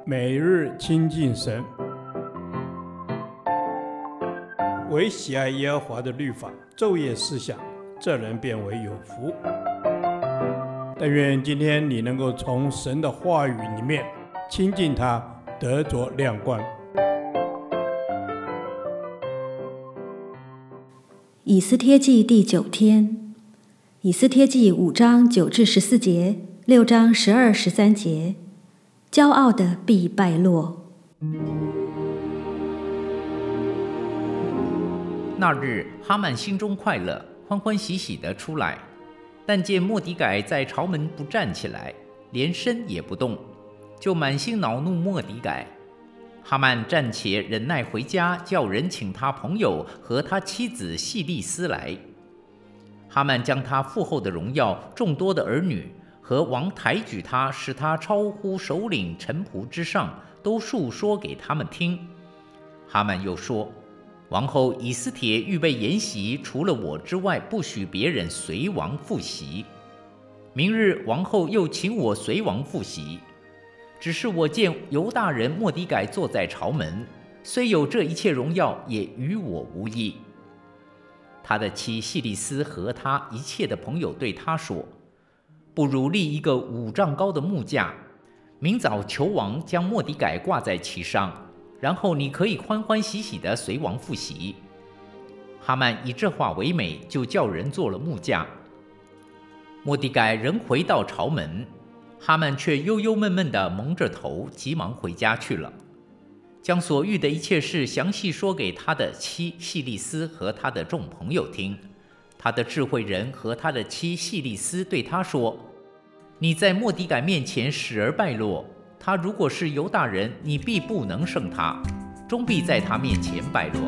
每日亲近神，唯喜爱耶和华的律法，昼夜思想，这人变为有福。但愿今天你能够从神的话语里面亲近他，得着亮光。 以斯帖记第9天，以斯帖记5章9至14节，6章12、13节。骄傲的必败落。 那日，哈曼心中快乐，欢欢喜喜地出来，但见末底改在朝门不站起来，连身也不动，就满心恼怒末底改。哈曼暂且忍耐回家，叫人请他朋友和他妻子细利斯来。哈曼将他父后的荣耀、众多的儿女和王抬举他，使他超乎首领臣仆之上，都述说给他们听。哈曼又说，王后以斯帖预备筵席，除了我之外，不许别人随王赴席。明日王后又请我随王赴席，只是我见犹大人末底改坐在朝门，虽有这一切荣耀，也与我无益。他的妻细利斯和他一切的朋友对他说，不如立一个5丈高的木架，明早求王将末底改挂在其上，然后你可以欢欢喜喜地随王赴席。哈曼以这话为美，就叫人做了木架。末底改仍回到朝门，哈曼却忧忧闷闷地蒙着头，急忙回家去了，将所遇的一切事详细说给他的妻细利斯和他的众朋友听。他的智慧人和他的妻细利斯对他说，你在末底改面前使而败落，他如果是犹大人，你必不能胜他，终必在他面前败落。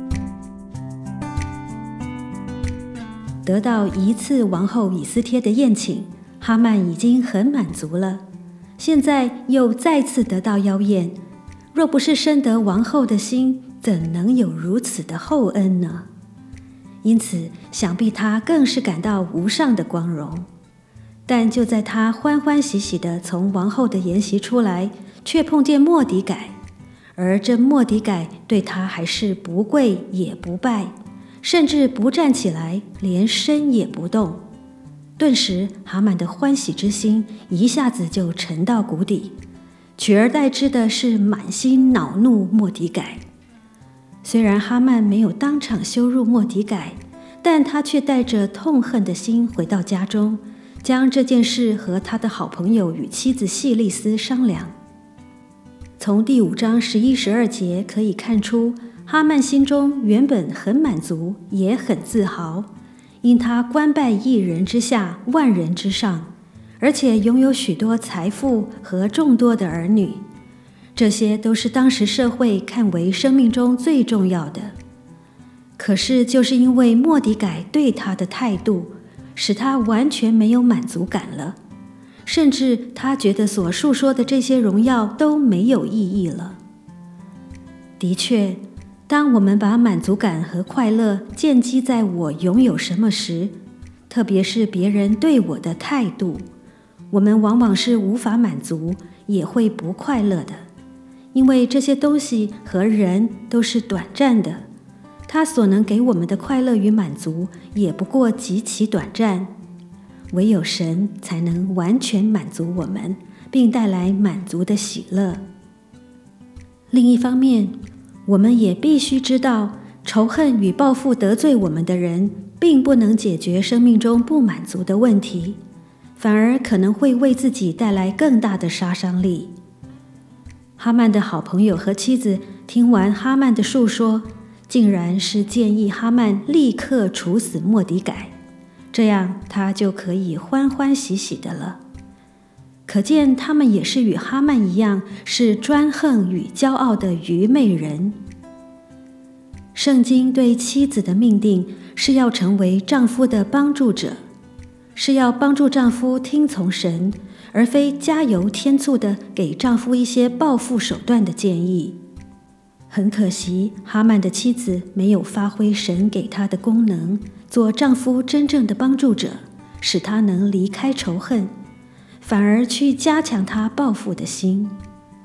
得到一次王后以斯帖的宴请，哈曼已经很满足了，现在又再次得到邀宴，若不是深得王后的心，怎能有如此的厚恩呢？因此想必他更是感到无上的光荣。但就在他欢欢喜喜地从王后的筵席出来，却碰见末底改，而这末底改对他还是不跪也不拜，甚至不站起来，连身也不动。顿时哈曼的欢喜之心一下子就沉到谷底，取而代之的是满心恼怒末底改。虽然哈曼没有当场羞辱末底改，但他却带着痛恨的心回到家中，将这件事和他的好朋友与妻子细利斯商量。从第5章11、12节可以看出，哈曼心中原本很满足，也很自豪，因他官拜1人之下，万人之上，而且拥有许多财富和众多的儿女，这些都是当时社会看为生命中最重要的。可是就是因为末底改对他的态度，使他完全没有满足感了，甚至他觉得所述说的这些荣耀都没有意义了。的确，当我们把满足感和快乐建基在我拥有什么时，特别是别人对我的态度，我们往往是无法满足，也会不快乐的。因为这些东西和人都是短暂的，它所能给我们的快乐与满足也不过极其短暂，唯有神才能完全满足我们，并带来满足的喜乐。另一方面，我们也必须知道，仇恨与报复得罪我们的人，并不能解决生命中不满足的问题，反而可能会为自己带来更大的杀伤力。哈曼的好朋友和妻子听完哈曼的述说，竟然是建议哈曼立刻处死末底改，这样他就可以欢欢喜喜的了。可见他们也是与哈曼一样，是专横与骄傲的愚昧人。圣经对妻子的命定是要成为丈夫的帮助者，是要帮助丈夫听从神，而非加油添醋的给丈夫一些报复手段的建议。很可惜，哈曼的妻子没有发挥神给她的功能，做丈夫真正的帮助者，使他能离开仇恨，反而去加强他报复的心。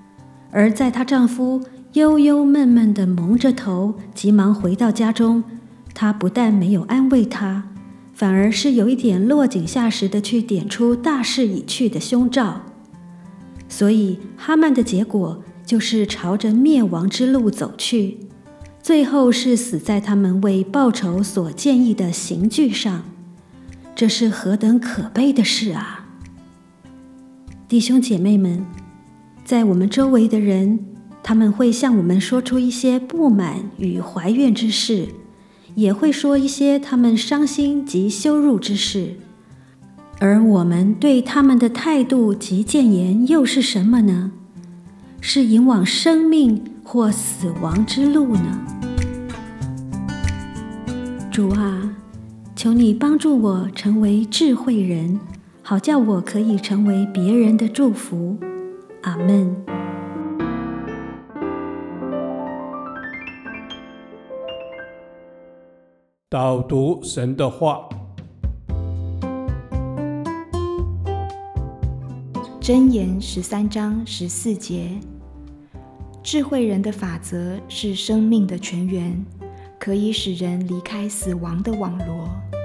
而在她丈夫忧忧闷闷地蒙着头，急忙回到家中，她不但没有安慰他，反而是有一点落井下石地去点出大势已去的凶兆。所以哈曼的结果就是朝着灭亡之路走去，最后是死在他们为报仇所建议的刑具上。这是何等可悲的事啊！弟兄姐妹们，在我们周围的人，他们会向我们说出一些不满与怀怨之事，也会说一些他们伤心及羞辱之事。而我们对他们的态度及谏言又是什么呢？是引往生命或死亡之路呢？主啊，求你帮助我成为智慧人，好叫我可以成为别人的祝福。阿们。 导读神的话。 箴言13章14节，智慧人的法则是生命的泉源，可以使人离开死亡的网罗。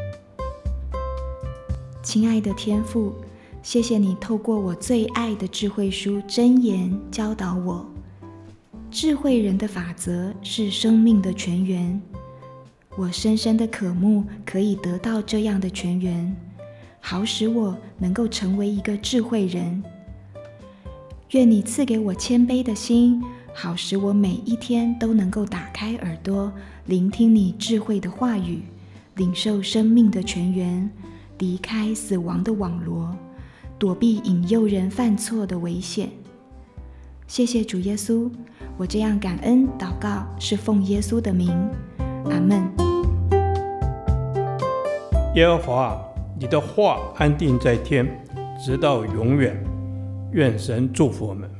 亲爱的天父，谢谢你透过我最爱的智慧书箴言教导我，智慧人的法则是生命的泉源。我深深的渴慕可以得到这样的泉源，好使我能够成为一个智慧人。愿你赐给我谦卑的心，好使我每一天都能够打开耳朵，聆听你智慧的话语，领受生命的泉源，离开死亡的网罗，躲避引诱人犯错的危险。谢谢主耶稣，我这样感恩祷告，是奉耶稣的名，阿们。 耶和华，你的话安定在天，直到永远。愿神祝福我们。